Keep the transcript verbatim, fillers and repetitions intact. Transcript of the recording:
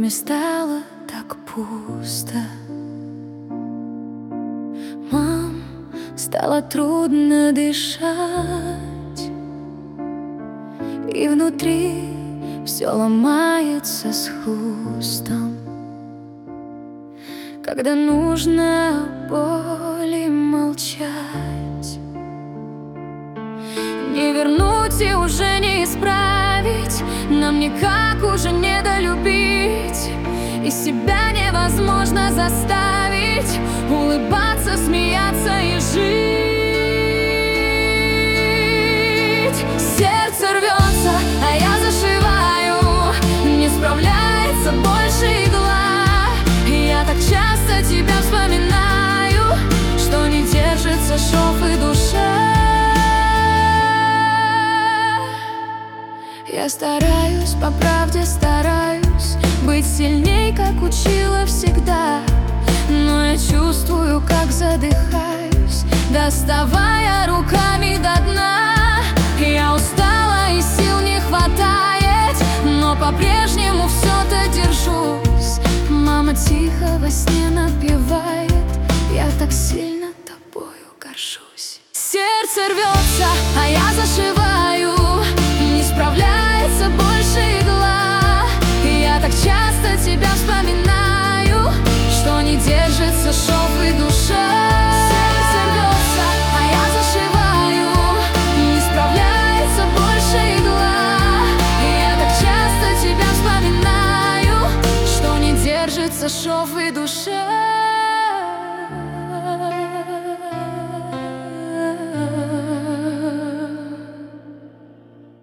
доме стало так пусто. Мам, стало трудно дышать, и внутри все ломается с хрустом. Когда нужно о боли молчать, не вернуть и уже не исправить, нам никак уже недолюбить, и себя невозможно заставить улыбаться, смеяться и жить. Сердце рвется, а я зашиваю, не справляется больше игла. Я так часто тебя вспоминаю, что не держится шов и душа. Я стараюсь, по правде стараюсь быть сильней, как учила всегда, но я чувствую, как задыхаюсь, доставая руками до дна. Я устала и сил не хватает, но по-прежнему все-то держусь. Мама тихо во сне напевает: я так сильно тобою горжусь. Сердце рвется, а я зашиваю, не справляется больше игла. Я так часто тебя вспоминаю, что не держится шов и душа. Сердце рвется, а я зашиваю, не справляется больше игла. Я так часто тебя вспоминаю, что не держится шов и душа.